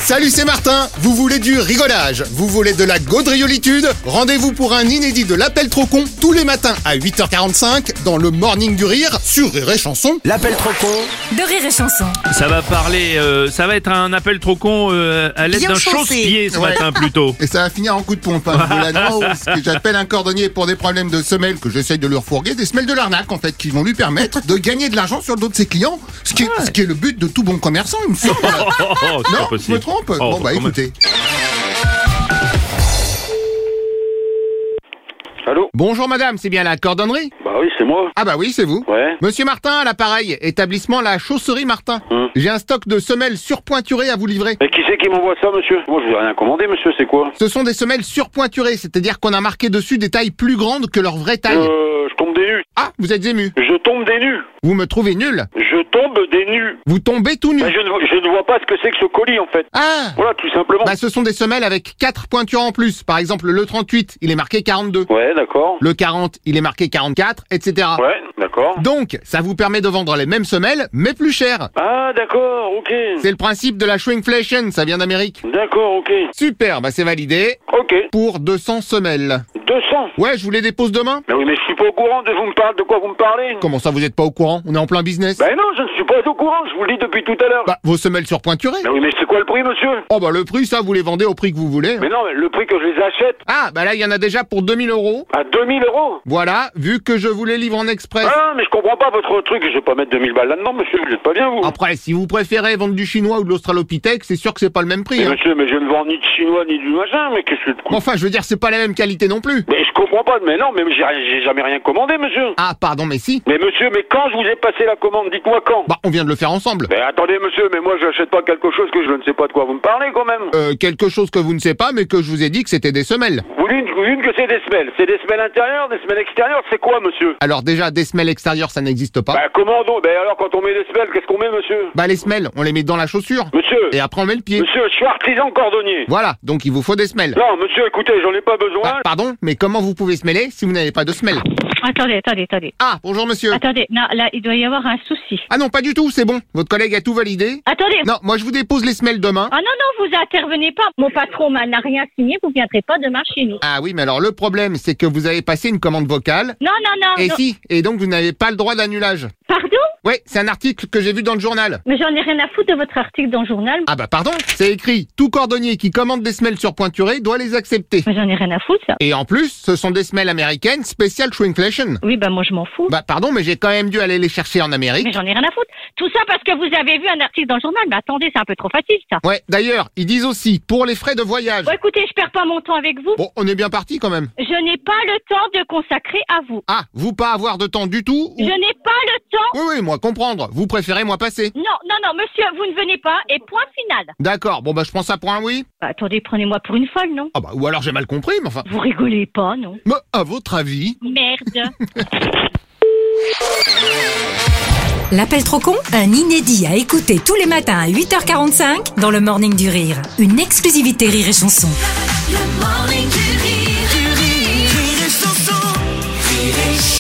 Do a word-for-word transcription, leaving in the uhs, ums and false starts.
Salut, c'est Martin. Vous voulez du rigolage? Vous voulez de la gaudriolitude? Rendez-vous pour un inédit de l'appel trop con tous les matins à huit heures quarante-cinq dans le Morning du Rire sur Rire et Chanson. L'appel trop con de Rire et Chanson. Ça va parler, euh, ça va être un appel trop con euh, à l'aide Bien d'un chauffé. chausse-pied ce Ouais. matin plutôt. Et ça va finir en coup de pompe. Hein. Voilà, non, ce que j'appelle un cordonnier pour des problèmes de semelles que j'essaye de lui refourguer, des semelles de l'arnaque en fait, qui vont lui permettre de gagner de l'argent sur le dos de ses clients, ce qui est, ce qui est le but de tout bon commerçant, il me semble. Oh, oh, oh, c'est Non, pas je me possible. trompe. Oh, Bon bah comment- écoutez. Allô? Bonjour madame, c'est bien la cordonnerie? Bah oui, c'est moi. Ah bah oui, c'est vous. Ouais. Monsieur Martin à l'appareil, établissement La Chausserie Martin. Hum. J'ai un stock de semelles surpointurées à vous livrer. Mais qui c'est qui m'envoie ça, monsieur? Moi, je vous ai rien commandé, monsieur, c'est quoi? Ce sont des semelles surpointurées, c'est-à-dire qu'on a marqué dessus des tailles plus grandes que leur vraie taille. Euh, je tombe des nues. Ah, vous êtes ému. Je tombe des nues. Vous me trouvez nul. Je tombe des nues. Vous tombez tout nu. Bah, je, ne, vois- je ne vois pas ce que c'est que ce colis, en fait. Ah Voilà, tout simplement. Bah ce sont des semelles avec quatre pointures en plus. Par exemple, le trente-huit, il est marqué quarante-deux. Ouais, d'accord. Le quarante, il est marqué quarante-quatre, et cetera. Ouais, d'accord. Donc, ça vous permet de vendre les mêmes semelles, mais plus cher. Ah, d'accord, ok. C'est le principe de la shrinkflation, ça vient d'Amérique. D'accord, ok. Super, bah c'est validé. Ok. Pour deux cents semelles. deux cents. Ouais, je vous les dépose demain. Mais oui, mais je suis pas au courant de vous me parlez, de quoi vous me parlez. Comment ça, vous êtes pas au courant? On est en plein business. Ben non, je ne suis pas au courant, je vous le dis depuis tout à l'heure. Bah, vos semelles surpointurées. Mais oui, mais c'est quoi le prix, monsieur? Oh bah le prix, ça, vous les vendez au prix que vous voulez. Mais non, mais le prix que je les achète, Ah, bah là, il y en a déjà pour deux mille euros. à deux mille euros. Voilà, vu que je vous les livre en express. Ah, mais je comprends pas votre truc, je vais pas mettre deux mille balles là-dedans, monsieur, vous êtes pas bien, vous. Après, si vous préférez vendre du chinois ou de l'australopithèque, c'est sûr que c'est pas le même prix. Mais Hein. monsieur, mais je ne vends ni de chinois ni du machin, mais qu'est-ce que... Bon, enfin, je veux dire, c'est pas la même qualité non plus. Mais je comprends pas, mais non, mais j'ai rien- j'ai jamais rien commandé, monsieur. Ah, pardon, mais si. Mais monsieur, mais quand je vous ai passé la commande, dites-moi quand. Bah, on vient de le faire ensemble. Mais attendez, monsieur, mais moi, j'achète pas quelque chose que je ne sais pas de quoi vous me parlez, quand même. Euh, quelque chose que vous ne savez pas, mais que je vous ai dit que c'était des semelles. Vous dites, vous dites que c'est des semelles. C'est des semelles intérieures, des semelles extérieures, c'est quoi, monsieur? Alors déjà, des semelles extérieures, ça n'existe pas. Bah, comment donc? Ben alors, quand on met des semelles, qu'est-ce qu'on met, monsieur? Bah, les semelles, on les met dans la chaussure. Monsieur, Et après, on met le pied. monsieur, je suis artisan cordonnier. Voilà, donc il vous faut des semelles. Non, monsieur, écoutez, j'en ai pas besoin. Bah, pardon, mais comment vous pouvez semeller si vous n'avez pas de semelles? Attendez, attendez, attendez. Ah, bonjour monsieur. Attendez, non, là, il doit y avoir un souci. Ah non, pas du tout, c'est bon. Votre collègue a tout validé. Attendez. Non, moi je vous dépose les semelles demain. Ah non, non, vous intervenez pas. Mon patron m'a- n'a rien signé, vous viendrez pas demain chez nous. Ah oui, mais alors le problème, c'est que vous avez passé une commande vocale. Non, non, non. Et non. si, et donc vous n'avez pas le droit d'annulage. Pardon? Ouais, c'est un article que j'ai vu dans le journal. Mais j'en ai rien à foutre de votre article dans le journal. Ah bah pardon, c'est écrit, tout cordonnier qui commande des semelles surpointurées doit les accepter. Mais j'en ai rien à foutre, ça. Et en plus, ce sont des semelles américaines spéciales shrinkflation. Oui, bah moi je m'en fous. Bah pardon, mais j'ai quand même dû aller les chercher en Amérique. Mais j'en ai rien à foutre. Tout ça parce que vous avez vu un article dans le journal. Mais attendez, c'est un peu trop facile, ça. Ouais, d'ailleurs, ils disent aussi, pour les frais de voyage. Bon, écoutez, je perds pas mon temps avec vous. Bon, on est bien parti quand même. Je n'ai pas le temps de consacrer à vous. Ah, vous pas avoir de temps du tout ou... Je n'ai pas le temps. Oui, oui, moi comprendre. Vous préférez moi passer. Non, non, non, monsieur, vous ne venez pas. Et point final. D'accord, bon bah je prends ça pour un oui. Bah, attendez, prenez-moi pour une folle, non? Ah bah, ou alors j'ai mal compris, mais enfin... Vous rigolez pas, non? Mais à votre avis... Merde. L'appel trop con, un inédit à écouter tous les matins à huit heures quarante-cinq dans le Morning du Rire. Une exclusivité Rire et Chanson. Le Morning du